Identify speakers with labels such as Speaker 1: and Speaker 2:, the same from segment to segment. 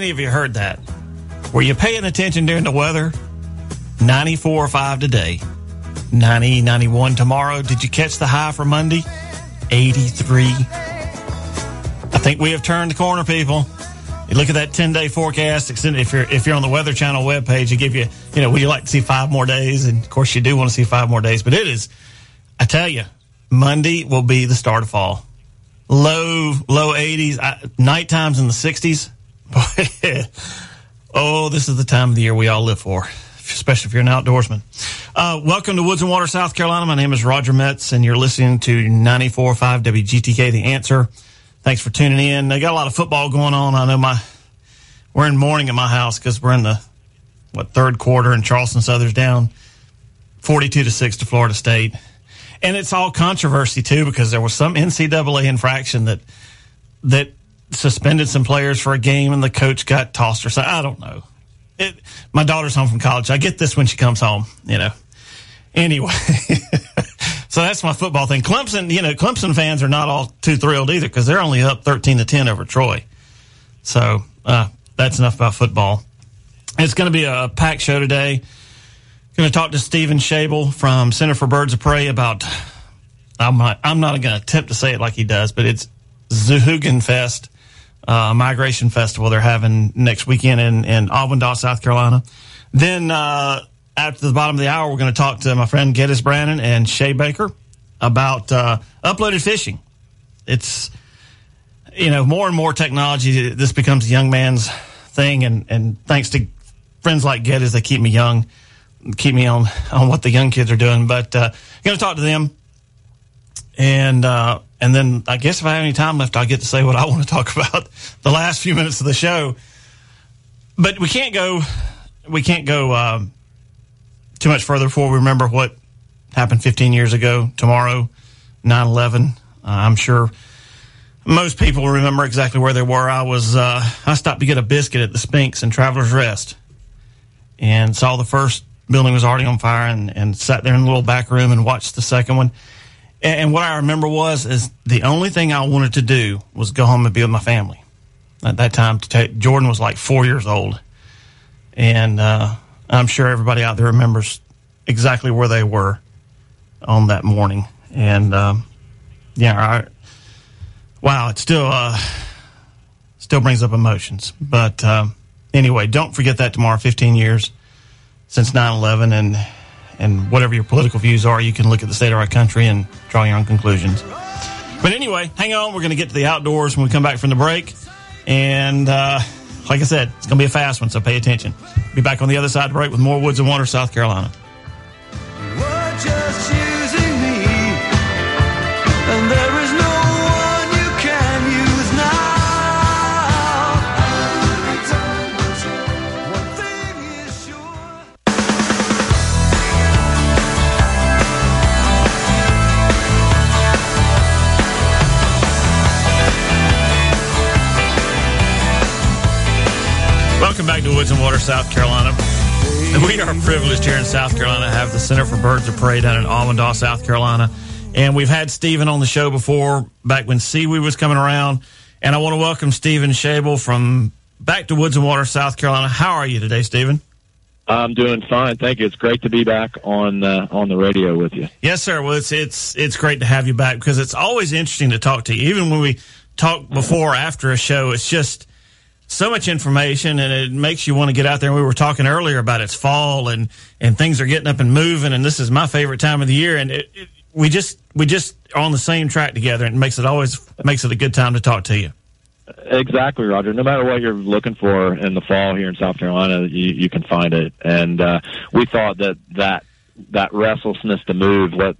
Speaker 1: many of you heard that? Were you paying attention during the weather? 94.5 today. 90, 91 tomorrow. Did you catch the high for Monday? 83. I think we have turned the corner, people. You look at that 10-day forecast. If you're on the Weather Channel webpage, they give you, would you like to see 5 more days? And, of course, you do want to see 5 more days. But it is, I tell you, Monday will be the start of fall. Low 80s. Night times in the 60s. Oh, this is the time of the year we all live for, especially if you're an outdoorsman. Welcome to Woods and Water, South Carolina. My name is Roger Metz, and you're listening to 94.5 WGTK, The Answer. Thanks for tuning in. They got a lot of football going on. I know we're in mourning at my house because we're in the third quarter, and Charleston Southern's down 42-6 to Florida State. And it's all controversy too because there was some NCAA infraction that suspended some players for a game, and the coach got tossed or something. I don't know. My daughter's home from college. I get this when she comes home, Anyway, so that's my football thing. Clemson fans are not all too thrilled either because they're only up 13-10 over Troy. So that's enough about football. It's going to be a packed show today. Going to talk to Stephen Schabel from Center for Birds of Prey about, I'm not going to attempt to say it like he does, but it's Zoogenfest, migration festival they're having next weekend in Auburndale, South Carolina. Then after the bottom of the hour, we're going to talk to my friend Geddes Brannon and Shay Baker about uploaded fishing. It's, more and more technology. This becomes a young man's thing, and thanks to friends like Geddes, they keep me young, keep me on what the young kids are doing. But going to talk to them, and then I guess if I have any time left, I'll get to say what I want to talk about the last few minutes of the show. But we can't go too much further before we remember what happened 15 years ago tomorrow, 9/11. I'm sure most people remember exactly where they were. I stopped to get a biscuit at the Spinks in Travelers Rest and saw the first building was already on fire and sat there in the little back room and watched the second one. And what I remember is the only thing I wanted to do was go home and be with my family. At that time, Jordan was like 4 years old. And I'm sure everybody out there remembers exactly where they were on that morning. And, wow, it still brings up emotions. But anyway, don't forget that tomorrow, 15 years since 9/11. And whatever your political views are, you can look at the state of our country and draw your own conclusions. But anyway, hang on. We're going to get to the outdoors when we come back from the break. And like I said, it's going to be a fast one, so pay attention. Be back on the other side of the break with more Woods and Water, South Carolina.
Speaker 2: We're just using me, and there is no one you can use now. One thing is sure.
Speaker 1: Welcome back to Woods and Water, South Carolina. We are privileged here in South Carolina to have the Center for Birds of Prey down in Auburndale, South Carolina. And we've had Stephen on the show before, back when Seaweed was coming around. And I want to welcome Stephen Schabel from back to Woods and Water, South Carolina. How are you today, Stephen?
Speaker 3: I'm doing fine, thank you. It's great to be back on the radio with you.
Speaker 1: Yes, sir. Well, it's great to have you back because it's always interesting to talk to you. Even when we talk before or after a show, it's just so much information, and it makes you want to get out there. We were talking earlier about it's fall and things are getting up and moving, and this is my favorite time of the year. And we just are on the same track together, and it makes it a good time to talk to you.
Speaker 3: Exactly, Roger. No matter what you're looking for in the fall here in South Carolina, you can find it. And we thought that restlessness to move, what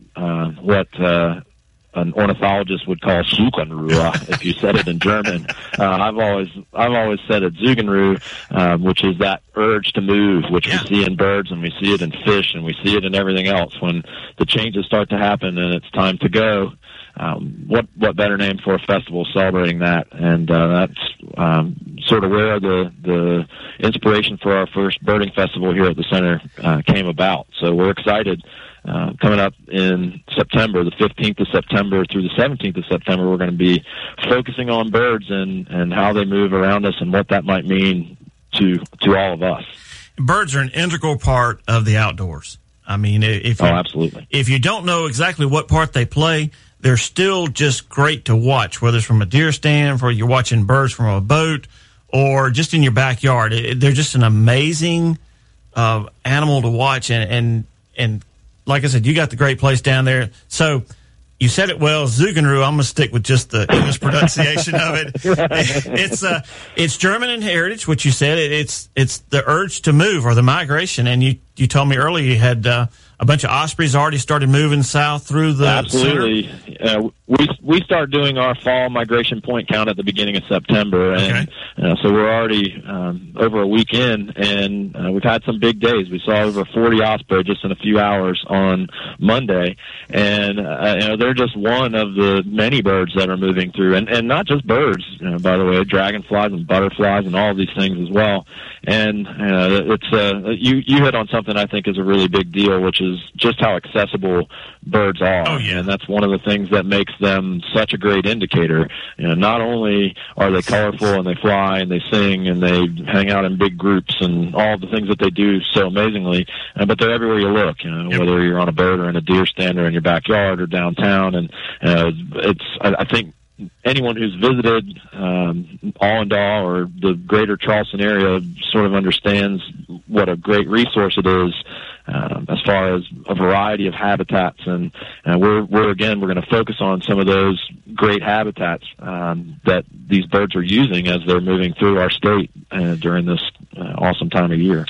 Speaker 3: an ornithologist would call Suchenruhe, if you said it in German. I've always said it Zugenruhe, which is that urge to move, which we see in birds and we see it in fish and we see it in everything else. When the changes start to happen and it's time to go, what better name for a festival celebrating that? And that's sort of where the inspiration for our first birding festival here at the center came about. So we're excited coming up in September, the 15th of September through the 17th of September, we're going to be focusing on birds and how they move around us and what that might mean to all of us.
Speaker 1: Birds are an integral part of the outdoors. I mean,
Speaker 3: absolutely.
Speaker 1: If you don't know exactly what part they play, they're still just great to watch, whether it's from a deer stand, or you're watching birds from a boat, or just in your backyard. They're just an amazing animal to watch. And like I said, you got the great place down there. So you said it well, Zugenruhe. I'm going to stick with just the English pronunciation of it. It's German in heritage, which you said. It's the urge to move or the migration. And you told me earlier you had a bunch of ospreys already started moving south through the
Speaker 3: Absolutely. We start doing our fall migration point count at the beginning of September, and so we're already over a week in, and we've had some big days. We saw over 40 osprey just in a few hours on Monday, and they're just one of the many birds that are moving through, and not just birds, by the way, dragonflies and butterflies and all of these things as well. And it's you hit on something I think is a really big deal, which is just how accessible birds are.
Speaker 1: Oh, yeah.
Speaker 3: And that's one of the things that makes them such a great indicator. Not only are they colorful and they fly and they sing and they hang out in big groups and all the things that they do so amazingly, but they're everywhere you look,
Speaker 1: Yep.
Speaker 3: whether you're on a boat or in a deer stand or in your backyard or downtown. And I think anyone who's visited Allendale or the greater Charleston area sort of understands what a great resource it is as far as a variety of habitats. And we're going to focus on some of those great habitats that these birds are using as they're moving through our state during this awesome time of year.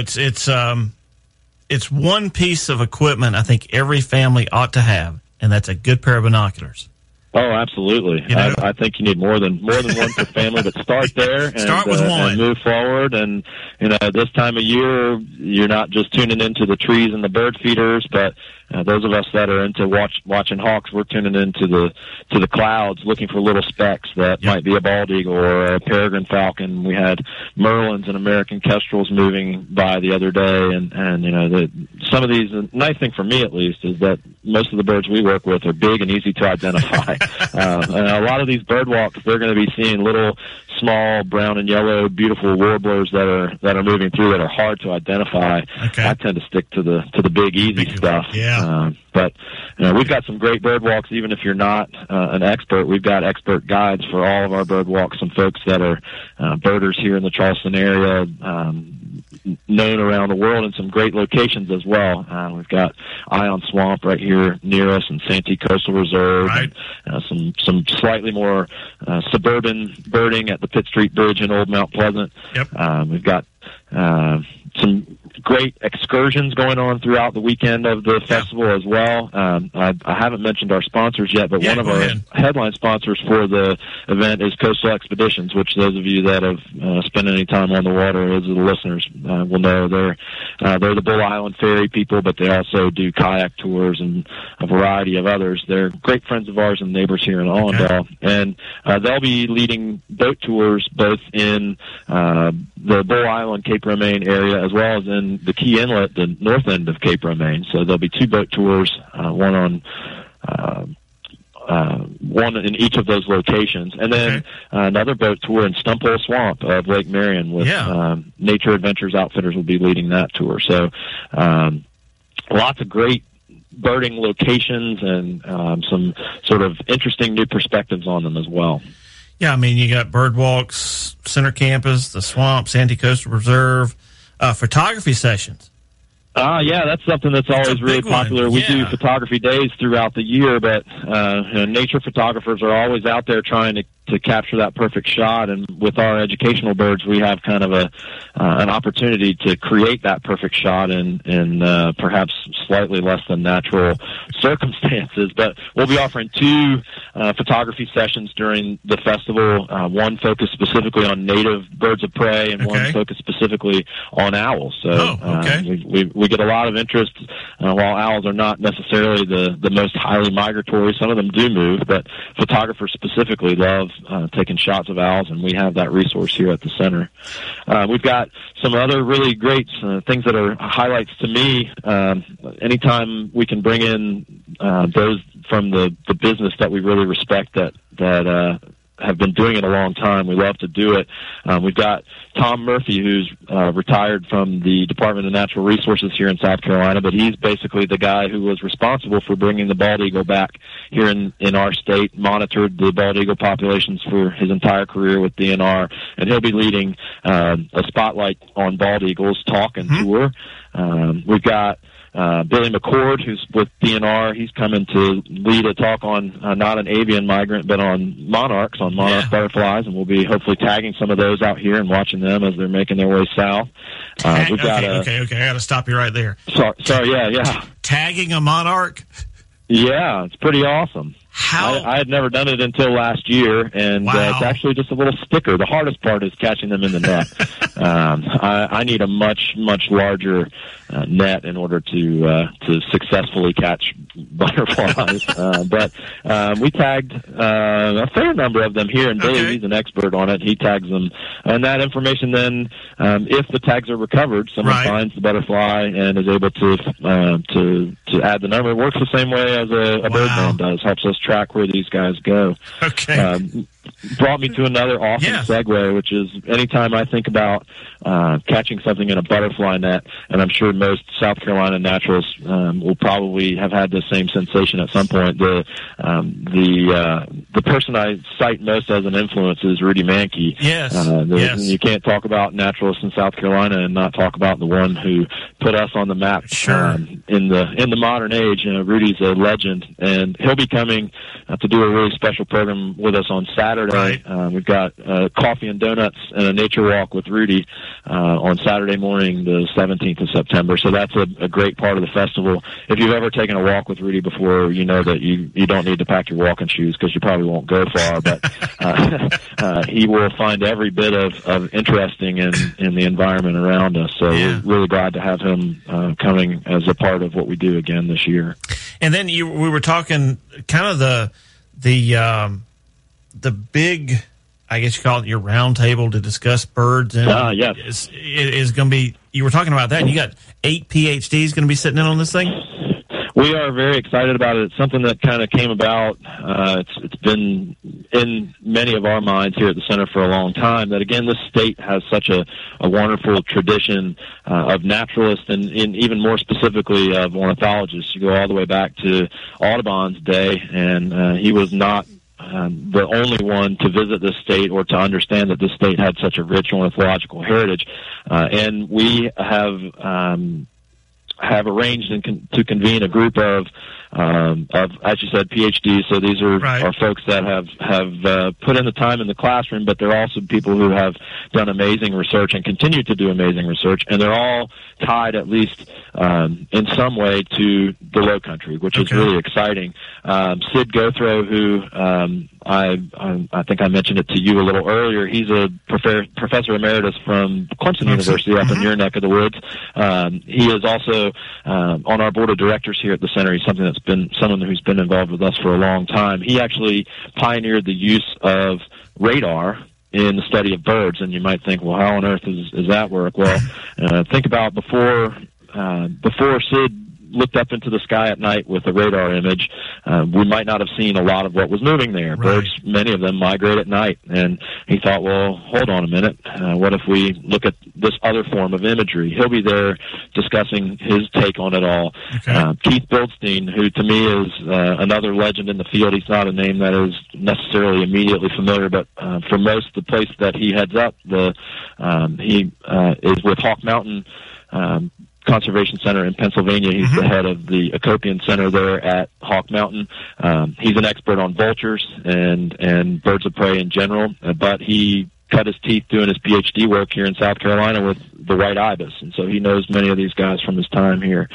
Speaker 1: It's one piece of equipment I think every family ought to have, and that's a good pair of binoculars.
Speaker 3: Oh, absolutely. I think you need more than one per family, but start there and
Speaker 1: start with one
Speaker 3: and move forward. And this time of year, you're not just tuning into the trees and the bird feeders, but those of us that are into watching hawks, we're tuning into the clouds, looking for little specks that might be a bald eagle or a peregrine falcon. We had merlins and American kestrels moving by the other day, and some of these. The nice thing for me, at least, is that most of the birds we work with are big and easy to identify. And a lot of these bird walks, they're going to be seeing little, small, brown and yellow, beautiful warblers that are moving through that are hard to identify.
Speaker 1: Okay.
Speaker 3: I tend to stick to the big, easy stuff.
Speaker 1: Yeah.
Speaker 3: But we've got some great bird walks. Even if you're not an expert, we've got expert guides for all of our bird walks. Some folks that are birders here in the Charleston area, known around the world in some great locations as well. We've got Ion Swamp right here near us and Santee Coastal Reserve.
Speaker 1: Right.
Speaker 3: And, some slightly more suburban birding at the Pitt Street Bridge in Old Mount Pleasant.
Speaker 1: Yep.
Speaker 3: We've got some great excursions going on throughout the weekend of the festival as well. I haven't mentioned our sponsors yet, but one of our headline sponsors for the event is Coastal Expeditions, which those of you that have spent any time on the water, those are the listeners, will know. They're the Bull Island Ferry people, but they also do kayak tours and a variety of others. They're great friends of ours and neighbors here in Allendale, and they'll be leading boat tours both in the Bull Island, Cape Romaine area, as well as in the Key Inlet, the north end of Cape Romaine. So there'll be two boat tours, one in each of those locations, and then another boat tour in Stumphole Swamp of Lake Marion with Nature Adventures Outfitters will be leading that tour. So lots of great birding locations and some sort of interesting new perspectives on them as well.
Speaker 1: Yeah, I mean, you got bird walks, Center Campus, the Swamp, Santee Coastal Reserve, photography sessions.
Speaker 3: Yeah, that's something that's always really popular. We do photography days throughout the year, but nature photographers are always out there trying to capture that perfect shot. And with our educational birds, we have kind of an opportunity to create that perfect shot in perhaps slightly less than natural circumstances. But we'll be offering two photography sessions during the festival, one focused specifically on native birds of prey and one focused specifically on owls. So we get a lot of interest while owls are not necessarily the most highly migratory, some of them do move, but photographers specifically love taking shots of owls, and we have that resource here at the center. We've got some other really great things that are highlights to me. Anytime we can bring in those from the business that we really respect that have been doing it a long time, we love to do it. We've got Tom Murphy, who's retired from the Department of Natural Resources here in South Carolina, but he's basically the guy who was responsible for bringing the bald eagle back here in our state, monitored the bald eagle populations for his entire career with DNR, and he'll be leading a Spotlight on Bald Eagles talk and tour. We've got Billy McCord, who's with DNR. He's coming to lead a talk on not an avian migrant, but on monarch butterflies, and we'll be hopefully tagging some of those out here and watching them as they're making their way south. We've got
Speaker 1: okay. I got to stop you right there.
Speaker 3: Sorry, yeah.
Speaker 1: Tagging a monarch?
Speaker 3: Yeah, it's pretty awesome.
Speaker 1: How?
Speaker 3: I had never done it until last year, and it's actually just a little sticker. The hardest part is catching them in the net. I need a much larger net in order to successfully catch butterflies. But we tagged a fair number of them here, and Billy, he's an expert on it. He tags them, and that information then, if the tags are recovered, someone finds the butterfly and is able to add the number. It works the same way as a birdman does. Helps us track where these guys go. Brought me to another awesome segue, which is anytime I think about catching something in a butterfly net, and I'm sure most South Carolina naturalists will probably have had the same sensation at some point. The person I cite most as an influence is Rudy Mankey. You can't talk about naturalists in South Carolina and not talk about the one who put us on the map in the modern age. Rudy's a legend, and he'll be coming to do a really special program with us on Saturday. We've got coffee and donuts and a nature walk with Rudy on Saturday morning, the 17th of September. So that's a great part of the festival. If you've ever taken a walk with Rudy before, you know that you don't need to pack your walking shoes because you probably won't go far. But he will find every bit of interesting in the environment around us. So we're really glad to have him coming as a part of what we do again this year.
Speaker 1: And then we were talking kind of the big, I guess you call it your round table to discuss birds. And it is going to be, you were talking about that, and you got 8 PhDs going to be sitting in on this thing?
Speaker 3: We are very excited about it. It's something that kind of came about. It's been in many of our minds here at the center for a long time. That again, this state has such a wonderful tradition of naturalists, and even more specifically of ornithologists. You go all the way back to Audubon's day, and he was not the only one to visit this state or to understand that this state had such a rich ornithological heritage. And we have arranged to convene a group of, as you said, PhDs. So these are folks that have put in the time in the classroom, but they're also people who have done amazing research and continue to do amazing research. And they're all tied, at least in some way, to the Lowcountry, which is really exciting. Sid Gothro, who I think I mentioned it to you a little earlier. He's a professor emeritus from Clemson University up in your neck of the woods. He is also on our board of directors here at the center. He's someone who's been involved with us for a long time. He actually pioneered the use of radar in the study of birds, and you might think, well, how on earth is that work? Well, think about before Sid looked up into the sky at night with a radar image, we might not have seen a lot of what was moving there. Birds, many of them migrate at night. And he thought, well, hold on a minute. What if we look at this other form of imagery? He'll be there discussing his take on it all. Keith Bildstein, who to me is another legend in the field. He's not a name that is necessarily immediately familiar, but for most, the place that he heads up, he is with Hawk Mountain Conservation Center in Pennsylvania. He's the head of the Acopian Center there at Hawk Mountain. He's an expert on vultures and birds of prey in general, but he cut his teeth doing his PhD work here in South Carolina with the white ibis, and so he knows many of these guys from his time here.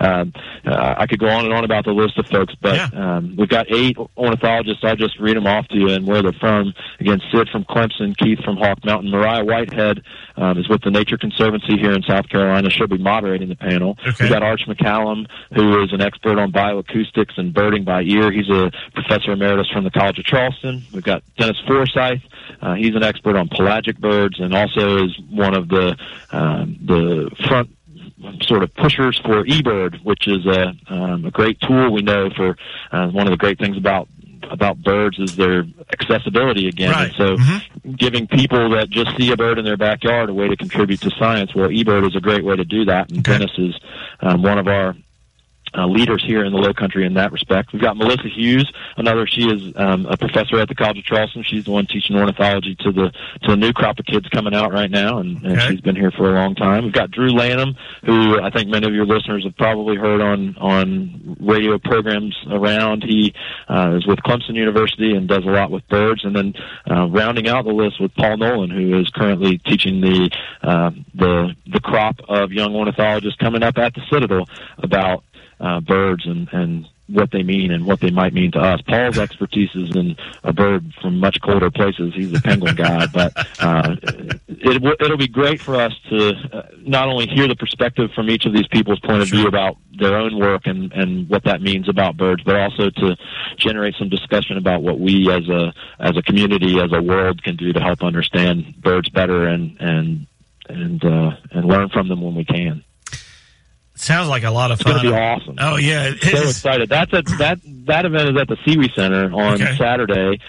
Speaker 3: I could go on and on about the list of folks, but we've got 8 ornithologists. I'll just read them off to you and where they're from. Again, Sid from Clemson, Keith from Hawk Mountain, Mariah Whitehead is with the Nature Conservancy here in South Carolina. She'll be moderating the panel.
Speaker 1: Okay.
Speaker 3: We've got Arch McCallum, who is an expert on bioacoustics and birding by ear. He's a professor emeritus from the College of Charleston. We've got Dennis Forsyth. He's an expert on pelagic birds and also is one of the front sort of pushers for eBird, which is a great tool we know for one of the great things about birds is their accessibility again.
Speaker 1: Right.
Speaker 3: And so giving people that just see a bird in their backyard a way to contribute to science, well, eBird is a great way to do that. And
Speaker 1: Okay.
Speaker 3: Dennis is one of our leaders here in the Low Country in that respect. We've got Melissa Hughes, she is a professor at the College of Charleston. She's the one teaching ornithology to the new crop of kids coming out right now, and
Speaker 1: Okay.
Speaker 3: she's been here for a long time. We've got Drew Lanham, who I think many of your listeners have probably heard on radio programs around. He is with Clemson University and does a lot with birds. And then rounding out the list with Paul Nolan, who is currently teaching the crop of young ornithologists coming up at the Citadel about birds and what they mean and what they might mean to us. Paul's expertise is in a bird from much colder places. He's a penguin guy, but it'll be great for us to not only hear the perspective from each of these people's point of view about their own work and what that means about birds, but also to generate some discussion about what we as a community, as a world, can do to help understand birds better and learn from them when we can.
Speaker 1: Sounds like a lot of fun.
Speaker 3: It's going to be awesome.
Speaker 1: Oh yeah, it
Speaker 3: So
Speaker 1: is.
Speaker 3: excited. That event is at the Seawee Center on
Speaker 1: Okay.
Speaker 3: Saturday.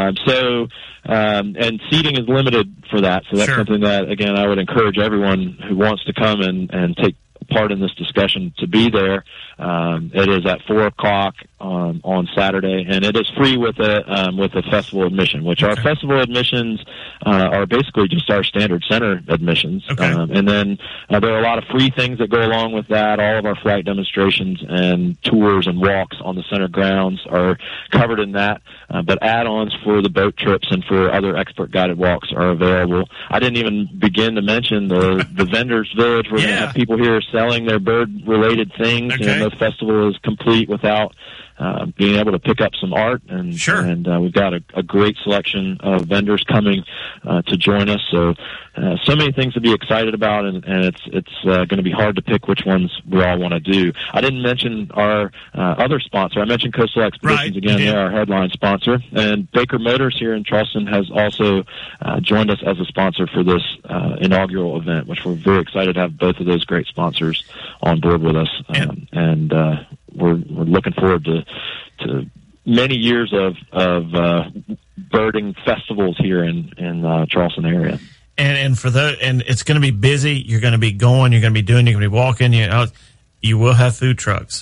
Speaker 3: And seating is limited for that. So that's
Speaker 1: Sure.
Speaker 3: something that, again, I would encourage everyone who wants to come and take part in this discussion to be there. It is at 4:00 on Saturday, and it is free with a festival admission, which our festival admissions are basically just our standard center admissions.
Speaker 1: Okay.
Speaker 3: And then there are a lot of free things that go along with that. All of our flight demonstrations and tours and walks on the center grounds are covered in that. But add-ons for the boat trips and for other expert guided walks are available. I didn't even begin to mention the vendors village. We're going to have people here selling their bird-related things.
Speaker 1: Okay.
Speaker 3: And the festival is complete without being able to pick up some art, and we've got a great selection of vendors coming to join us. So many things to be excited about, and it's going to be hard to pick which ones we all want to do. I didn't mention our other sponsor. I mentioned Coastal Expeditions again. They're our headline sponsor, and Baker Motors here in Charleston has also joined us as a sponsor for this inaugural event, which we're very excited to have both of those great sponsors on board with us, and we're looking forward to many years of birding festivals here in Charleston area.
Speaker 1: And for and it's going to be busy. You're going to be going. You're going to be doing. You're going to be walking. You will have food trucks.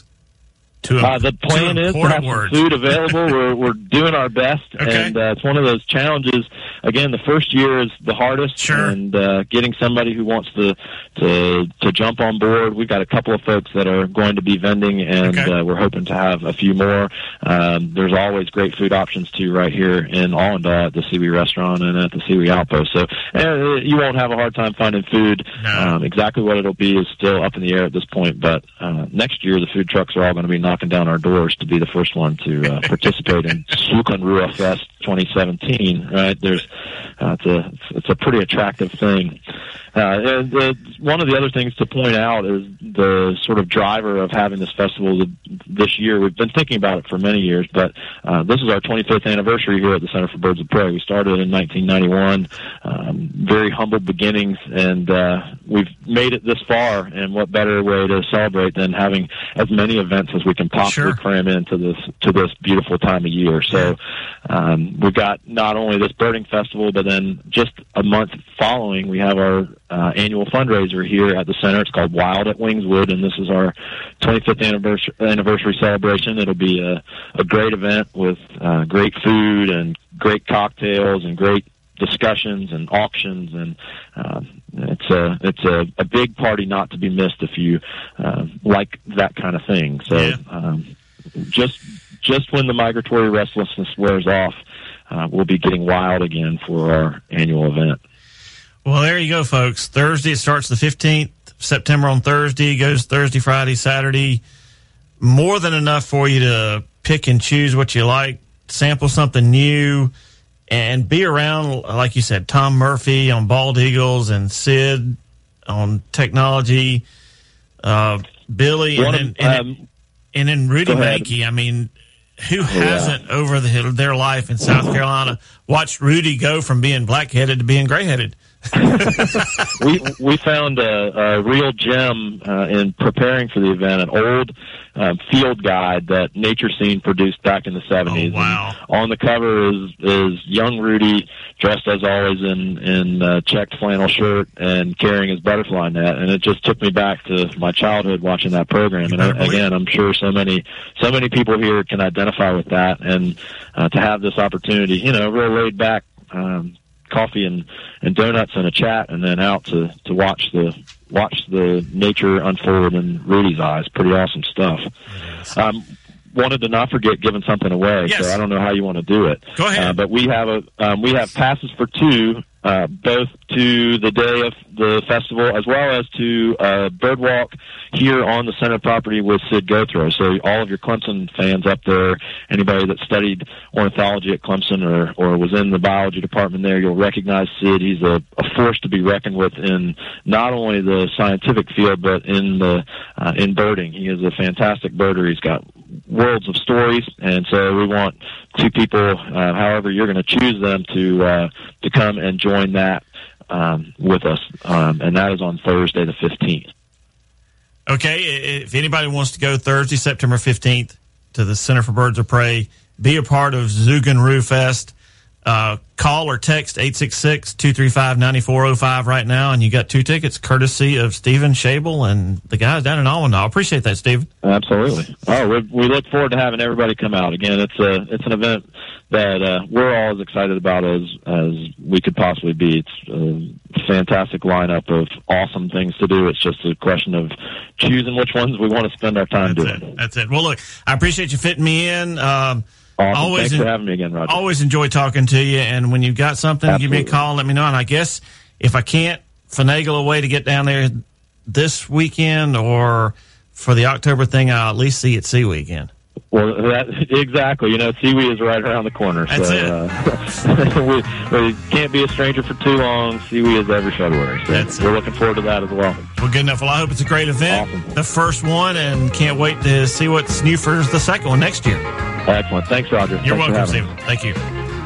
Speaker 3: The plan is to have some food available. We're doing our best, and it's one of those challenges. Again, the first year is the hardest, and getting somebody who wants to jump on board. We've got a couple of folks that are going to be vending, and we're hoping to have a few more. There's always great food options too, right here in Allendale at the Seawee Restaurant and at the Seawee Outpost. So you won't have a hard time finding food.
Speaker 1: No.
Speaker 3: Exactly what it'll be is still up in the air at this point, but next year the food trucks are all going to be knocking down our doors to be the first one to participate in Slukanrua Fest 2017. Right? It's a pretty attractive thing. One of the other things to point out is the sort of driver of having this festival this year. We've been thinking about it for many years, but this is our 25th anniversary here at the Center for Birds of Prey. We started in 1991, very humble beginnings, and we've made it this far, and what better way to celebrate than having as many events as we can possibly cram into this beautiful time of year. So we've got not only this birding festival, but then just a month following, we have our annual fundraiser here at the center. It's called Wild at Wingswood, and this is our 25th anniversary celebration. It'll be a great event with great food and great cocktails and great discussions and auctions, and it's a big party not to be missed if you like that kind of thing. So just when the migratory restlessness wears off, we'll be getting wild again for our annual event.
Speaker 1: Well, there you go, folks. Thursday, it starts the 15th September on Thursday, goes Thursday, Friday, Saturday. More than enough for you to pick and choose what you like, sample something new, and be around, like you said, Tom Murphy on Bald Eagles and Sid on technology, Billy, and then Rudy Mankey. I mean, who hasn't over their life in South Carolina watched Rudy go from being black-headed to being gray-headed?
Speaker 3: we found a real gem in preparing for the event, an old field guide that Nature Scene produced back in the 70s.
Speaker 1: Oh, wow.
Speaker 3: And on the cover is young Rudy dressed as always in checked flannel shirt and carrying his butterfly net, and it just took me back to my childhood watching that program. And again, I'm sure so many people here can identify with that, and to have this opportunity, real laid back coffee and donuts and a chat, and then out to watch the nature unfold in Rudy's eyes. Pretty awesome stuff. Wanted to not forget giving something away,
Speaker 1: yes.
Speaker 3: So I don't know how you want to do it.
Speaker 1: Go ahead.
Speaker 3: But we have passes for two, both to the day of the festival as well as to bird walk here on the center property with Sid Gothro. So all of your Clemson fans up there, anybody that studied ornithology at Clemson or was in the biology department there, you'll recognize Sid. He's a force to be reckoned with in not only the scientific field but in birding. He is a fantastic birder. He's got worlds of stories, and so we want two people, however you're going to choose them, to come and join that with us, and that is on Thursday the 15th.
Speaker 1: Okay, if anybody wants to go Thursday, September 15th, to the Center for Birds of Prey, be a part of Zugenrue Fest, call or text 866-235-9405 right now, and you got 2 tickets courtesy of Stephen Shable and the guys down in Allendale. I appreciate that, Stephen.
Speaker 3: Absolutely. Oh, we look forward to having everybody come out. Again, it's an event that we're all as excited about as we could possibly be. It's a fantastic lineup of awesome things to do. It's just a question of choosing which ones we want to spend our time doing.
Speaker 1: That's it. Well, look, I appreciate you fitting me in.
Speaker 3: Awesome. Thanks for having me again, Roger.
Speaker 1: Always enjoy talking to you, and when you've got something,
Speaker 3: Absolutely.
Speaker 1: Give me a call and let me know. And I guess if I can't finagle a way to get down there this weekend or for the October thing, I'll at least see you at Sea Weekend.
Speaker 3: Well, exactly. Seaweed is right around the corner.
Speaker 1: That's
Speaker 3: it. We can't be a stranger for too long. Seaweed is every February. So we're looking forward to that as well.
Speaker 1: Well, good enough. Well, I hope it's a great event.
Speaker 3: Awesome.
Speaker 1: The first one, and can't wait to see what's new for the second one next year.
Speaker 3: Excellent. Thanks, Roger.
Speaker 1: You're
Speaker 3: Thanks
Speaker 1: welcome, Stephen. Thank you.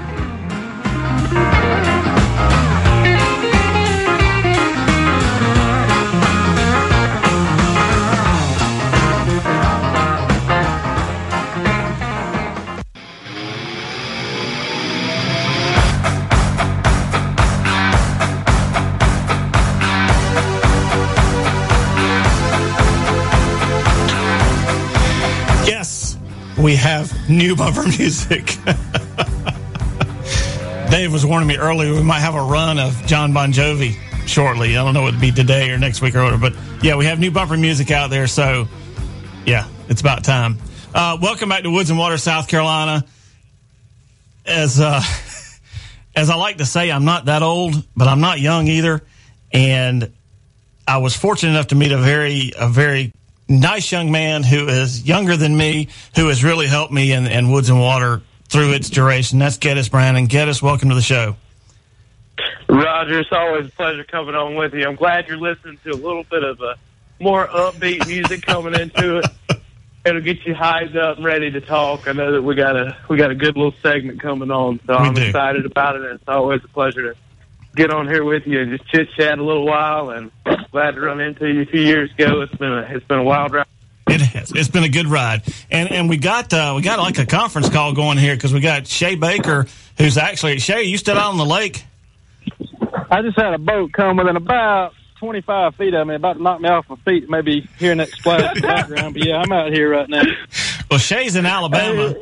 Speaker 1: We have new bumper music. Dave was warning me earlier we might have a run of John Bon Jovi shortly. I don't know what it'd be today or next week or whatever, but yeah, we have new bumper music out there, so yeah, it's about time. Welcome back to Woods and Water, South Carolina. As I like to say, I'm not that old, but I'm not young either, and I was fortunate enough to meet a very nice young man who is younger than me, who has really helped me in Woods and Water through its duration. That's Geddes Brown. And Geddes, welcome to the show.
Speaker 4: Roger, it's always a pleasure coming on with you. I'm glad you're listening to a little bit of a more upbeat music coming into it. It'll get you hyped up and ready to talk. I know that we got a good little segment coming on, so I'm excited about it. And it's always a pleasure to get on here with you and just chit chat a little while, and glad to run into you a few years ago. It's been a wild ride.
Speaker 1: It has. It's been a good ride, and we got like a conference call going here because we got Shay Baker, who's actually Shay. You still out on the lake?
Speaker 5: I just had a boat come within about 25 feet of me, about to knock me off my feet. Maybe hearing that splash in the background, but yeah, I'm out here right now.
Speaker 1: Well, Shay's in Alabama,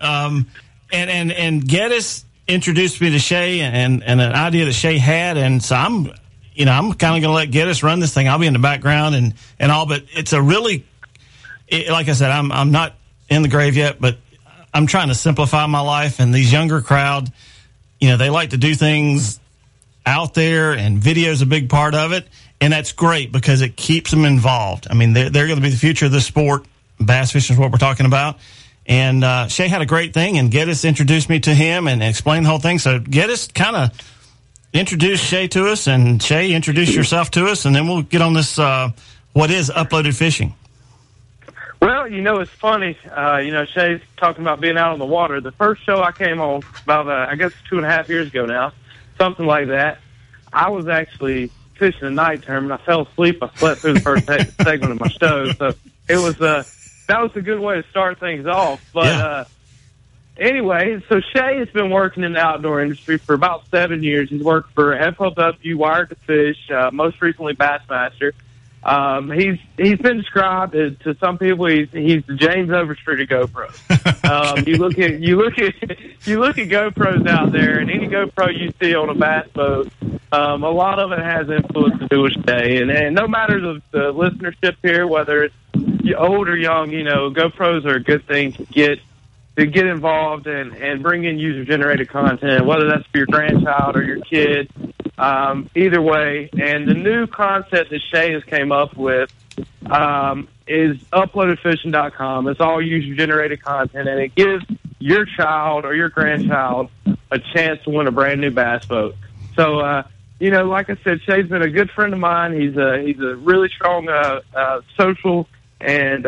Speaker 1: and Geddes introduced me to Shay and an idea that Shay had, and so I'm kind of going to let Geddes run this thing. I'll be in the background and all, but it's a really, like I said, I'm not in the grave yet, but I'm trying to simplify my life, and these younger crowd, they like to do things out there, and video's a big part of it, and that's great because it keeps them involved. I mean, they're going to be the future of this sport. Bass fishing is what we're talking about. And Shay had a great thing, and Geddes introduced me to him and explained the whole thing. So Geddes kind of introduced Shay to us, and Shay, introduce yourself to us, and then we'll get on this what is uploaded fishing.
Speaker 4: Well, it's funny. Shay's talking about being out on the water. The first show I came on about, I guess, 2.5 years ago now, something like that. I was actually fishing a night term, and I fell asleep. I slept through the first segment of my show, so it was that was a good way to start things off. But anyway, so Shay has been working in the outdoor industry for about 7 years. He's worked for FLW, Wired to Fish, most recently Bassmaster. He's been described to some people he's the James Overstreet of GoPro. You look at GoPros out there, and any GoPro you see on a bass boat, a lot of it has influence to do with Shay. And no matter the listenership here, whether it's old or young, GoPros are a good thing to get involved and bring in user-generated content, whether that's for your grandchild or your kid. Either way, and the new concept that Shay has came up with is uploadedfishing.com. It's all user-generated content, and it gives your child or your grandchild a chance to win a brand new bass boat. So, like I said, Shay's been a good friend of mine. He's a really strong social and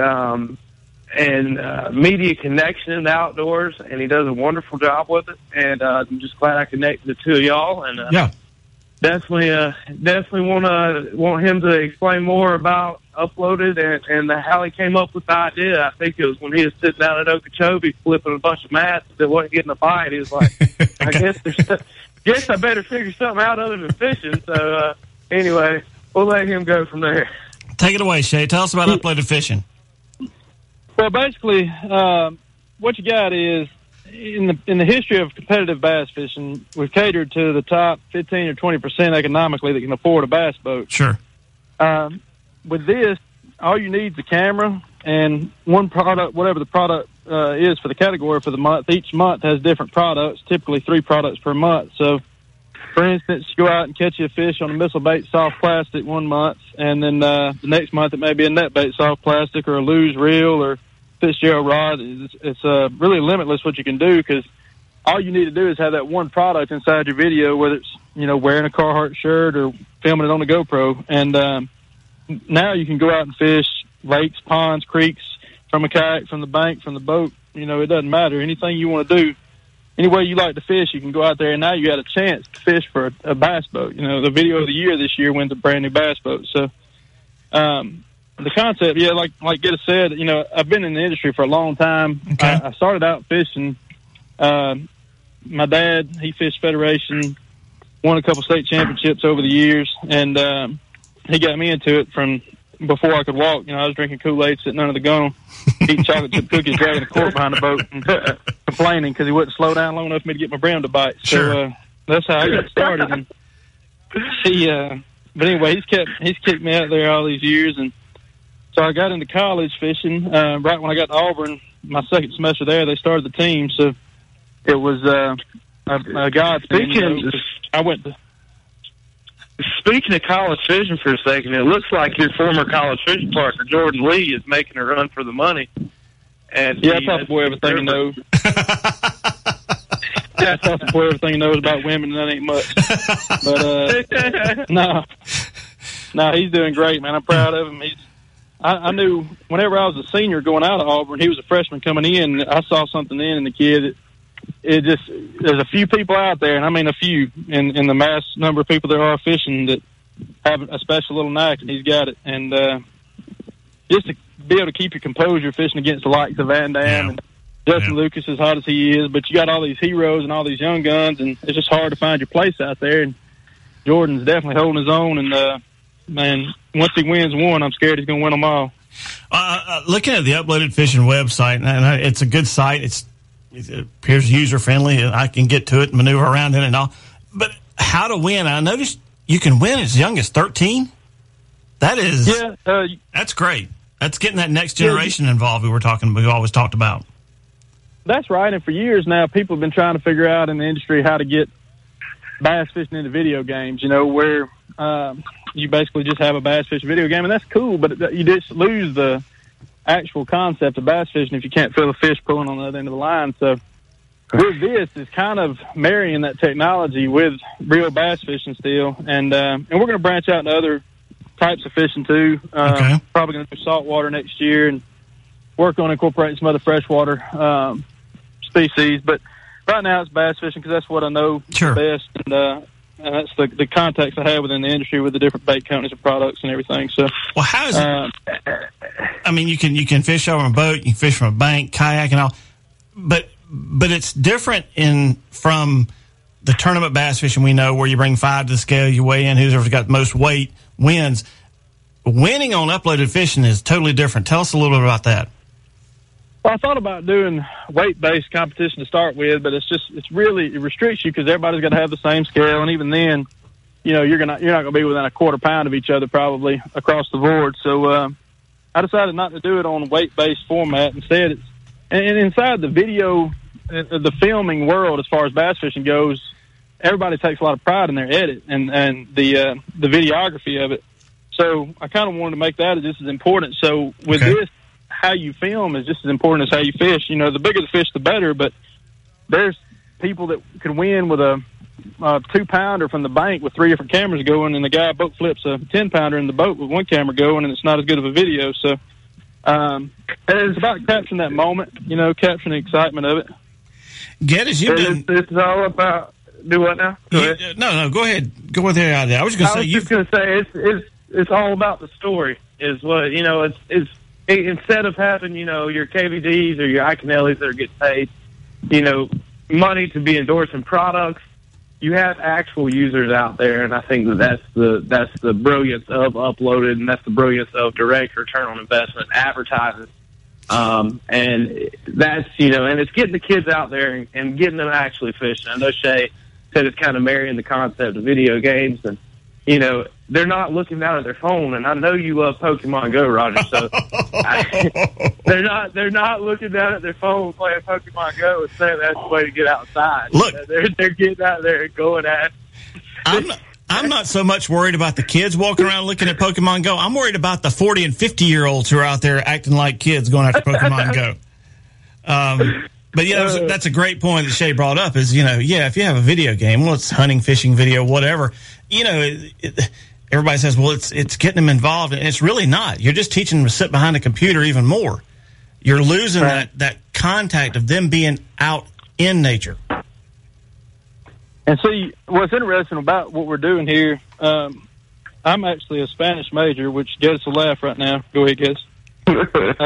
Speaker 4: media connection in the outdoors, and he does a wonderful job with it. And I'm just glad I connected the two of y'all. And definitely want him to explain more about Uploaded and how he came up with the idea. I think it was when he was sitting down at Okeechobee flipping a bunch of mats that wasn't getting a bite. He was like, I guess I better figure something out other than fishing. So anyway, we'll let him go from there.
Speaker 1: Take it away, Shay. Tell us about Uploaded Fishing.
Speaker 5: Well, basically, what you got is in the history of competitive bass fishing, we've catered to the top 15 or 20% economically that can afford a bass boat.
Speaker 1: Sure.
Speaker 5: With this, all you need is a camera and one product, whatever the product is for the category for the month. Each month has different products, typically 3 products per month. So, for instance, you go out and catch you a fish on a missile bait soft plastic one month, and then the next month it may be a net bait soft plastic or a Lew's reel or Fitzgerald rod. It's really limitless what you can do, because all you need to do is have that one product inside your video, whether it's wearing a Carhartt shirt or filming it on the GoPro. And now you can go out and fish lakes, ponds, creeks, from a kayak, from the bank, from the boat. It doesn't matter. Anything you want to do, any way you like to fish, you can go out there, and now you got a chance to fish for a bass boat. The video of the year this year wins a brand new bass boat. So the concept, like Geddes said, I've been in the industry for a long time.
Speaker 1: Okay.
Speaker 5: I started out fishing. My dad, he fished Federation, won a couple state championships over the years, and he got me into it from before I could walk. I was drinking Kool-Aid, sitting under the gun, eating chocolate chip cookies, dragging a cork behind the boat, and complaining because he wouldn't slow down long enough for me to get my brim to bite.
Speaker 1: Sure.
Speaker 5: So that's how I got started. And but anyway, he's kicked me out there all these years, and so I got into college fishing. Right when I got to Auburn, my second semester there, they started the team. So it was a godsend. I went to.
Speaker 4: Speaking of college fishing for a second, it looks like your former college fishing partner, Jordan Lee, is making a run for the money. And
Speaker 5: I taught the boy everything he knows. I taught the boy everything he knows about women, and that ain't much. But no, he's doing great, man. I'm proud of him. I knew whenever I was a senior going out of Auburn, he was a freshman coming in. I saw something in the kid. There's a few people out there, and I mean a few, in the mass number of people there are fishing, that have a special little knack, and he's got it. And just to be able to keep your composure fishing against the likes of Van Dam and Justin Lucas, as hot as he is, but you got all these heroes and all these young guns, and it's just hard to find your place out there. And Jordan's definitely holding his own, and man, once he wins one, I'm scared he's going to win them all.
Speaker 1: Looking at the Uploaded Fishing website, and it's a good site. It appears user-friendly, and I can get to it and maneuver around it and all. But how to win? I noticed you can win as young as 13. That is, that's great. That's getting that next generation involved. We always talked about.
Speaker 5: That's right. And for years now, people have been trying to figure out in the industry how to get bass fishing into video games. Where you basically just have a bass fishing video game, and that's cool. But you just lose the actual concept of bass fishing if you can't feel a fish pulling on the other end of the line. So with this, it's kind of marrying that technology with real bass fishing still, and we're going to branch out into other types of fishing too.
Speaker 1: Okay.
Speaker 5: Probably going to do saltwater next year and work on incorporating some other freshwater species. But right now it's bass fishing because that's what I know
Speaker 1: Sure.
Speaker 5: best, and that's the contacts I have within the industry with the different bait companies and products and everything. So,
Speaker 1: Well, how is it? I mean, you can fish over a boat, you can fish from a bank, kayak, and all, but it's different from the tournament bass fishing we know, where you bring 5 to the scale, you weigh in, whoever's got the most weight wins. Winning on uploaded fishing is totally different. Tell us a little bit about that.
Speaker 5: well, I thought about doing weight-based competition to start with, but it restricts you because everybody's got to have the same scale, and even then, you're not going to be within a quarter pound of each other probably across the board. So I decided not to do it on weight-based format. Instead, and inside the video, the filming world, as far as bass fishing goes, everybody takes a lot of pride in their edit and the videography of it. So I kind of wanted to make that just as important. So with this, how you film is just as important as how you fish. The bigger the fish, the better. But there's people that could win with a 2-pounder from the bank with 3 different cameras going, and the guy boat flips a 10-pounder in the boat with one camera going, and it's not as good of a video. So it's about capturing that moment, capturing the excitement of it.
Speaker 1: Geddes, you've been...
Speaker 4: It's all about... Do what now? Go ahead.
Speaker 1: No, go ahead. Go with the idea. I was just going to say...
Speaker 4: It's all about the story. Is what it's instead of having your KVDs or your Iconellis that are getting paid money to be endorsing products, you have actual users out there, and I think that's the brilliance of uploaded, and that's the brilliance of direct return on investment advertising. And that's and it's getting the kids out there and getting them actually fishing. I know Shay said it's kind of marrying the concept of video games, and they're not looking down at their phone, and I know you love Pokemon Go, Roger. So they're not looking down at their phone playing Pokemon Go and saying that's the way to get outside.
Speaker 1: Look,
Speaker 4: they're getting out there and going at.
Speaker 1: I'm not so much worried about the kids walking around looking at Pokemon Go. I'm worried about the 40 and 50-year-olds who are out there acting like kids going after Pokemon Go. But that's a great point that Shay brought up. Is if you have a video game, well, it's hunting, fishing video, whatever. Everybody says, well, it's getting them involved, and it's really not. You're just teaching them to sit behind a computer even more. You're losing that contact of them being out in nature.
Speaker 5: And see, what's interesting about what we're doing here, I'm actually a Spanish major, which Geddes will laugh right now. Go ahead, Geddes.
Speaker 4: So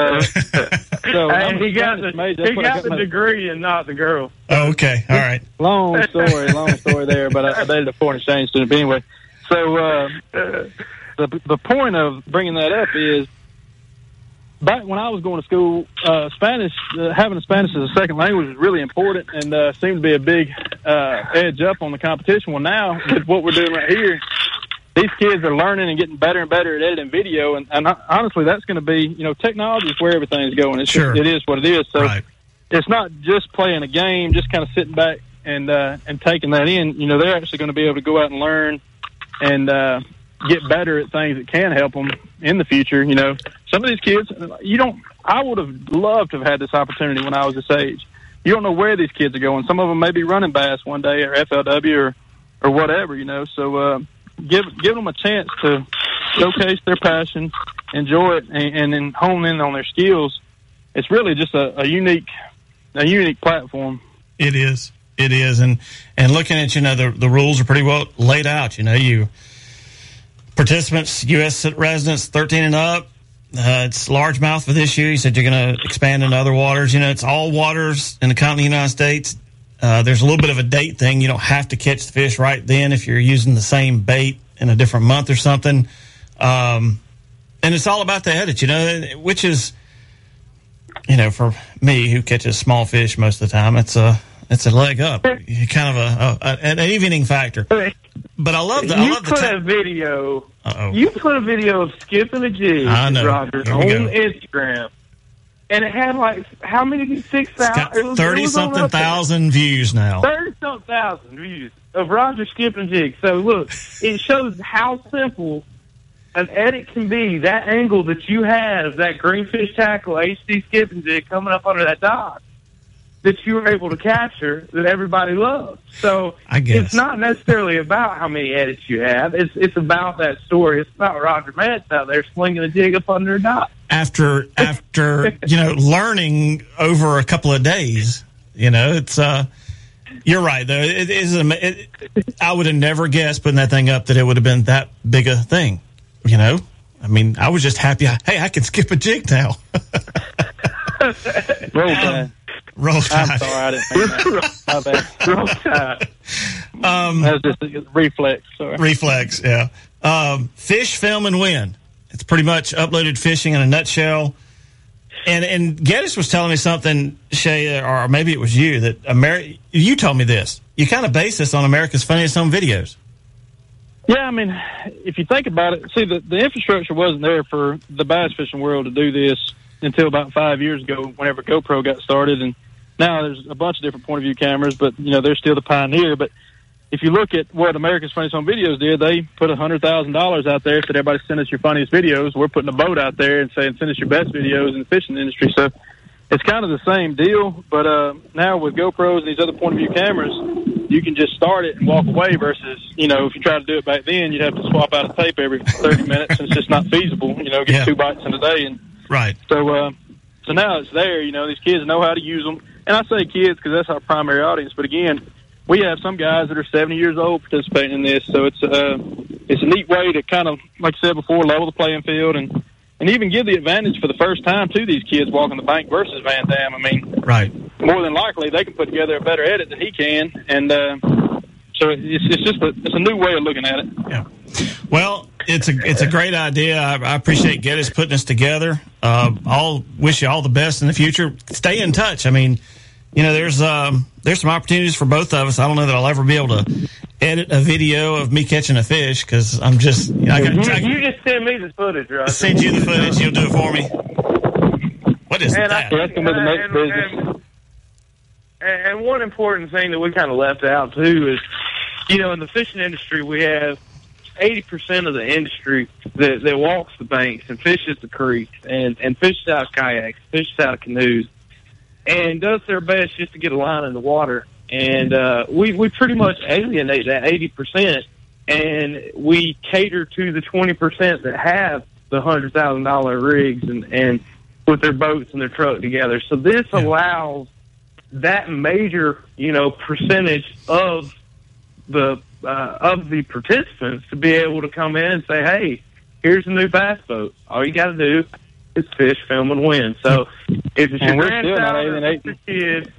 Speaker 4: he got the degree and not the girl.
Speaker 1: Oh, okay, all right.
Speaker 5: Long story there, but I dated a foreign exchange student. But anyway, so the point of bringing that up is, back when I was going to school, Spanish, having Spanish as a second language was really important, and seemed to be a big edge up on the competition. Well, now with what we're doing right here, these kids are learning and getting better and better at editing video, and honestly, that's going to be, technology is where everything's going. It is what it is. So It's not just playing a game, just kind of sitting back and taking that in. They're actually going to be able to go out and learn and get better at things that can help them in the future. Some of these kids, I would have loved to have had this opportunity when I was this age. You don't know where these kids are going. Some of them may be running bass one day, or FLW, or whatever. So give them a chance to showcase their passion, enjoy it, and then hone in on their skills. It's really just a unique platform.
Speaker 1: It is, and looking at the rules are pretty well laid out. You participants, U.S. residents, 13 and up. It's largemouth for this year. You said you're going to expand into other waters. It's all waters in the continental United States. There's a little bit of a date thing. You don't have to catch the fish right then if you're using the same bait in a different month or something. And it's all about the edit, which is, for me who catches small fish most of the time, it's a leg up, kind of an evening factor. But I love the
Speaker 4: video. You put a video of skipping a jig, Roger, on Instagram. And it had how many? 6,000?
Speaker 1: 30-something thousand views now.
Speaker 4: 30-something thousand views of Roger skipping jigs. So look, it shows how simple an edit can be, that angle that you have, that greenfish tackle, HD skip and jig coming up under that dock, that you were able to capture, that everybody loves. So
Speaker 1: I guess
Speaker 4: it's not necessarily about how many edits you have. It's about that story. It's about Roger Metz out there slinging a jig up under a dock.
Speaker 1: After learning over a couple of days, it's you're right though. It is. I would have never guessed putting that thing up that it would have been that big a thing. I mean, I was just happy. Hey, I can skip a jig now.
Speaker 5: Roll Tide.
Speaker 1: Roll Tide.
Speaker 5: I'm sorry, I didn't think that. My bad.
Speaker 4: Roll Tide.
Speaker 5: That was just a reflex. Sorry.
Speaker 1: Reflex, yeah. Fish, film, and win. It's pretty much uploaded fishing in a nutshell. And Geddes was telling me something, Shay, or maybe it was you, that you told me this. You kind of base this on America's Funniest Home Videos.
Speaker 5: Yeah, I mean, if you think about it, see, the infrastructure wasn't there for the bass fishing world to do this until about 5 years ago, whenever GoPro got started. And now there's a bunch of different point of view cameras, but they're still the pioneer. But if you look at what America's Funniest Home Videos did, they put $100,000 out there, said everybody send us your funniest videos. We're putting a boat out there and saying send us your best videos in the fishing industry. So it's kind of the same deal, but now with GoPros and these other point of view cameras, you can just start it and walk away versus, if you try to do it back then, you'd have to swap out a tape every 30 minutes, and it's just not feasible, get 2 bites in a day. And
Speaker 1: right.
Speaker 5: So now it's there, these kids know how to use them. And I say kids because that's our primary audience, but again, we have some guys that are 70 years old participating in this, so it's a neat way to kind of, like I said before, level the playing field and even give the advantage for the first time to these kids walking the bank versus Van Dam. I mean,
Speaker 1: right.
Speaker 5: More than likely they can put together a better edit than he can, and so it's a new way of looking at it.
Speaker 1: Yeah. Well, it's a great idea. I appreciate Geddes putting this together. I'll wish you all the best in the future. Stay in touch. I mean, there's some opportunities for both of us. I don't know that I'll ever be able to edit a video of me catching a fish because I'm just.
Speaker 4: You just send me the footage, right?
Speaker 1: I'll send you the footage. You'll do it for me. What is that?
Speaker 4: And one important thing that we kind of left out too is, in the fishing industry, we have 80% of the industry that walks the banks and fishes the creeks and fishes out of kayaks, fishes out of canoes, and does their best just to get a line in the water. And we pretty much alienate that 80%, and we cater to the 20% that have the $100,000 rigs and put their boats and their truck together. So this allows that major, percentage of the participants to be able to come in and say, hey, here's a new bass boat. All you got to do is fish, film, and win. So if it's your grandchild or your kid,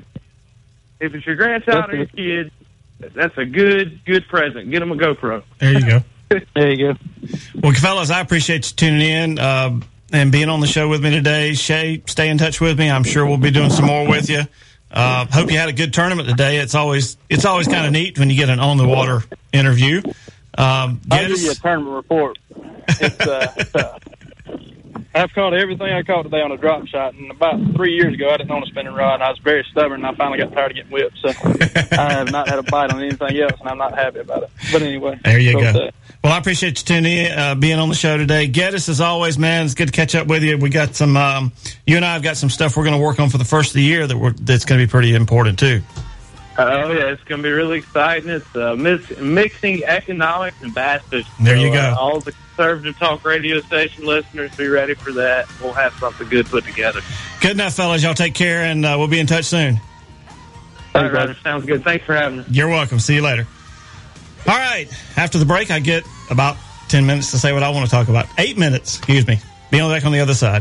Speaker 4: that's a good present. Get them a GoPro.
Speaker 1: There you go.
Speaker 5: There you go.
Speaker 1: Well, fellas, I appreciate you tuning in and being on the show with me today. Shay, stay in touch with me. I'm sure we'll be doing some more with you. Hope you had a good tournament today. It's always kind of neat when you get an on the water interview.
Speaker 5: I'll give you a tournament report. I've caught everything I caught today on a drop shot, and about 3 years ago I didn't own a spinning rod, and I was very stubborn, and I finally got tired of getting whipped, so I have not had a bite on anything else, and I'm not happy about it. But anyway.
Speaker 1: There you go. Well, I appreciate you tuning in, being on the show today. Geddes, as always, man, it's good to catch up with you. We got some, you and I have got some stuff we're going to work on for the first of the year that's going to be pretty important, too.
Speaker 4: Oh, yeah, it's going to be really exciting. It's mixing economics and bass fishing.
Speaker 1: There you go.
Speaker 4: All the conservative talk radio station listeners, be ready for that. We'll have something good put together.
Speaker 1: Good enough, fellas. Y'all take care, and we'll be in touch soon.
Speaker 4: All right, Roger. Sounds good. Thanks for having us.
Speaker 1: You're welcome. See you later. All right. After the break, I get about 10 minutes to say what I want to talk about. 8 minutes, excuse me. Be back on the other side.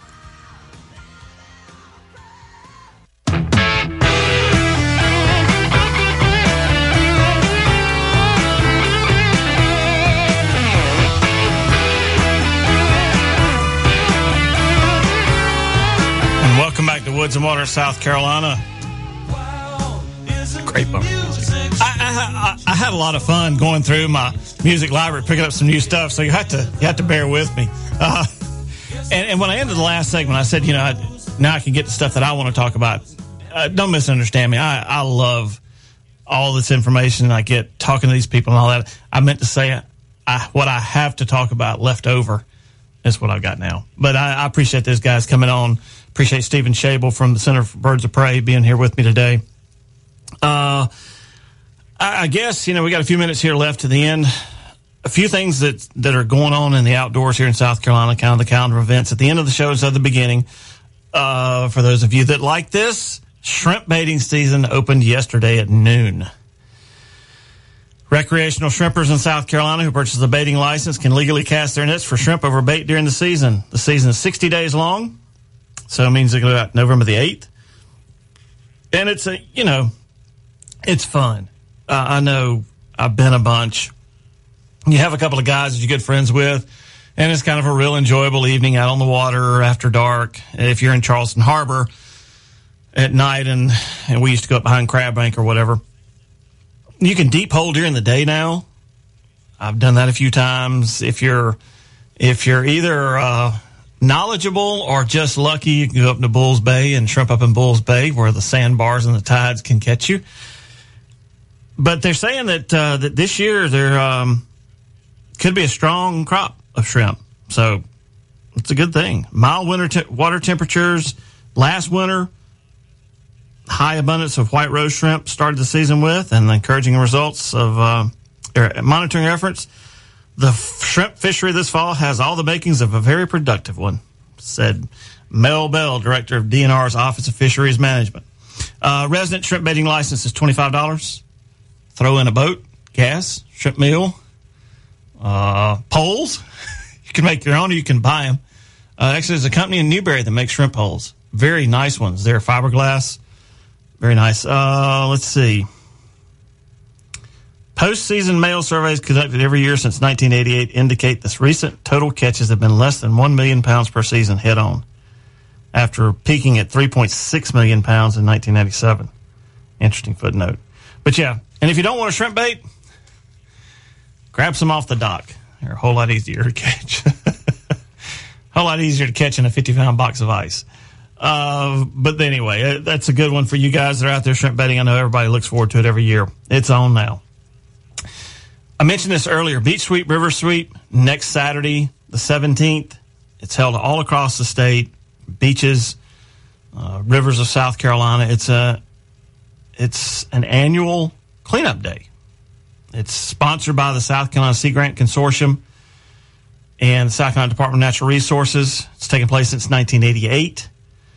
Speaker 1: Welcome back to Woods and Water, South Carolina. Great bumper music. I had a lot of fun going through my music library, picking up some new stuff. So you have to bear with me. And when I ended the last segment, I said, now I can get the stuff that I want to talk about. Don't misunderstand me. I love all this information I get talking to these people and all that. I meant to say what I have to talk about left over is what I've got now. But I appreciate those guys coming on. Appreciate Stephen Shable from the Center for Birds of Prey being here with me today. I guess, we got a few minutes here left to the end. A few things that are going on in the outdoors here in South Carolina, kind of the calendar events at the end of the show is at the beginning. For those of you that like this, shrimp baiting season opened yesterday at noon. Recreational shrimpers in South Carolina who purchase a baiting license can legally cast their nets for shrimp over bait during the season. The season is 60 days long, so it means it goes out November the 8th. And it's it's fun. I know I've been a bunch. You have a couple of guys that you're good friends with, and it's kind of a real enjoyable evening out on the water after dark. If you're in Charleston Harbor at night, and we used to go up behind Crab Bank or whatever, you can deep hole during the day now. I've done that a few times. If you're either knowledgeable or just lucky, you can go up to Bulls Bay and shrimp up in Bulls Bay where the sandbars and the tides can catch you. But they're saying that this year there could be a strong crop of shrimp. So it's a good thing. Mild water temperatures last winter, high abundance of white rose shrimp started the season with, and encouraging results of monitoring efforts. The shrimp fishery this fall has all the makings of a very productive one, said Mel Bell, director of DNR's Office of Fisheries Management. Resident shrimp baiting license is $25. Throw in a boat, gas, shrimp meal, poles. You can make your own or you can buy them. Actually, there's a company in Newberry that makes shrimp poles. Very nice ones. They're fiberglass. Very nice. Let's see. Postseason male surveys conducted every year since 1988 indicate this recent total catches have been less than 1 million pounds per season head on, after peaking at 3.6 million pounds in 1997. Interesting footnote. But yeah, and if you don't want a shrimp bait, grab some off the dock. They're a whole lot easier to catch. A whole lot easier to catch in a 50-pound box of ice. But anyway, that's a good one for you guys that are out there shrimp baiting. I know everybody looks forward to it every year. It's on now. I mentioned this earlier. Beach Sweep, River Sweep, next Saturday, the 17th. It's held all across the state, beaches, rivers of South Carolina. It's an annual cleanup day. It's sponsored by the South Carolina Sea Grant Consortium and the South Carolina Department of Natural Resources. It's taken place since 1988.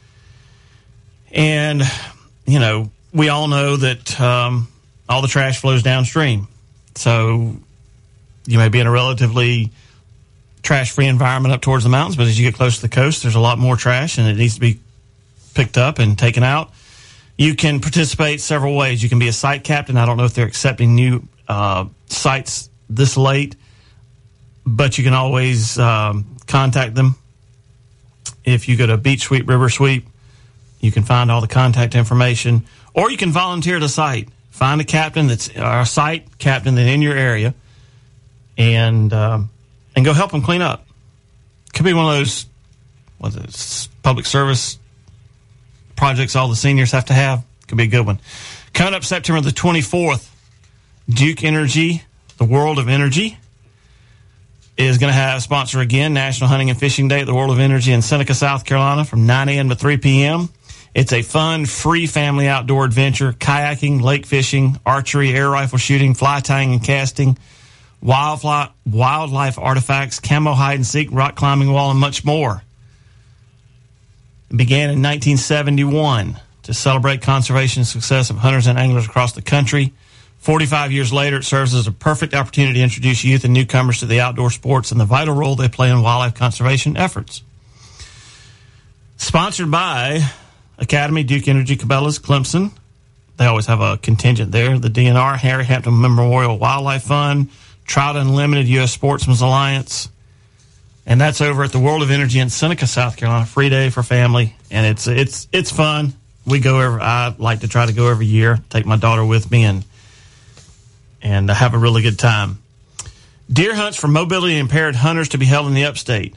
Speaker 1: And, we all know that all the trash flows downstream. So you may be in a relatively trash-free environment up towards the mountains, but as you get close to the coast, there's a lot more trash, and it needs to be picked up and taken out. You can participate several ways. You can be a site captain. I don't know if they're accepting new sites this late, but you can always contact them. If you go to Beach Sweep, River Sweep, you can find all the contact information, or you can volunteer at a site. Find a captain a site captain that's in your area, and go help them clean up. Could be one of those public service projects all the seniors have to have. Could be a good one. Coming up September the 24th, Duke Energy, the World of Energy, is going to have sponsor again, National Hunting and Fishing Day at the World of Energy in Seneca, South Carolina from 9 a.m. to 3 p.m. It's a fun, free family outdoor adventure, kayaking, lake fishing, archery, air rifle shooting, fly tying and casting, wildlife artifacts, camo hide and seek, rock climbing wall, and much more. It began in 1971 to celebrate conservation success of hunters and anglers across the country. 45 years later, it serves as a perfect opportunity to introduce youth and newcomers to the outdoor sports and the vital role they play in wildlife conservation efforts. Sponsored by Academy, Duke Energy, Cabela's, Clemson. They always have a contingent there. The DNR, Harry Hampton Memorial Wildlife Fund, Trout Unlimited, U.S. Sportsman's Alliance. And that's over at the World of Energy in Seneca, South Carolina. Free day for family. And it's fun. I like to try to go every year, take my daughter with me and have a really good time. Deer hunts for mobility impaired hunters to be held in the upstate.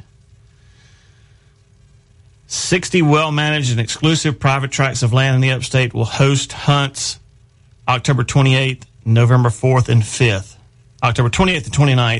Speaker 1: 60 well-managed and exclusive private tracts of land in the upstate will host hunts October 28th, November 4th, and 5th. October 28th and 29th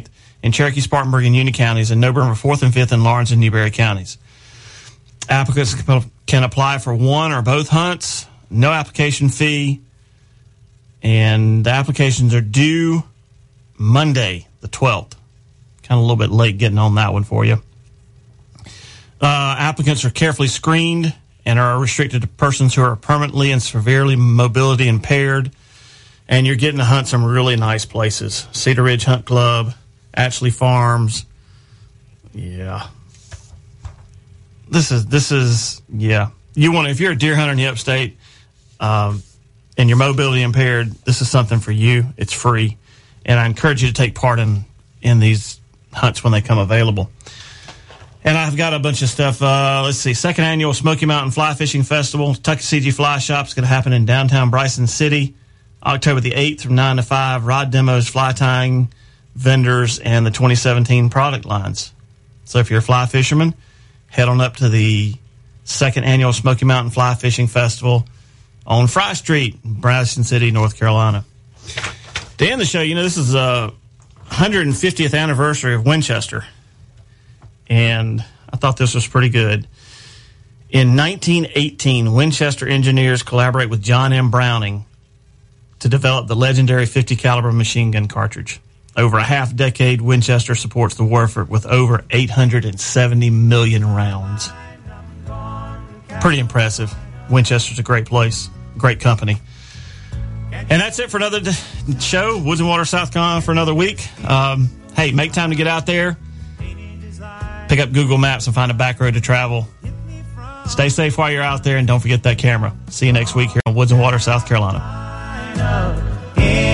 Speaker 1: in Cherokee, Spartanburg, and Union counties, and November 4th and 5th in Lawrence and Newberry counties. Applicants can apply for one or both hunts, no application fee, and the applications are due Monday, the 12th. Kind of a little bit late getting on that one for you. Applicants are carefully screened and are restricted to persons who are permanently and severely mobility impaired. And you're getting to hunt some really nice places. Cedar Ridge Hunt Club, Ashley Farms. Yeah. This is yeah. If you're a deer hunter in the upstate, and you're mobility impaired, this is something for you. It's free. And I encourage you to take part in these hunts when they come available. And I've got a bunch of stuff. Let's see. Second annual Smoky Mountain Fly Fishing Festival, Tuckasegee Fly Shop is going to happen in downtown Bryson City, October the 8th from 9 to 5. Rod demos, fly tying, vendors, and the 2017 product lines. So if you're a fly fisherman, head on up to the second annual Smoky Mountain Fly Fishing Festival on Fry Street, Bryson City, North Carolina. To end the show, this is a 150th anniversary of Winchester. And I thought this was pretty good. In 1918, Winchester engineers collaborate with John M. Browning to develop the legendary 50 caliber machine gun cartridge. Over a half decade, Winchester supports the war effort with over 870 million rounds. Pretty impressive. Winchester's a great place, great company. And that's it for another show, Woods and Water, South Carolina, for another week. Hey, make time to get out there. Pick up Google Maps and find a back road to travel. Stay safe while you're out there, and don't forget that camera. See you next week here on Woods and Water, South Carolina.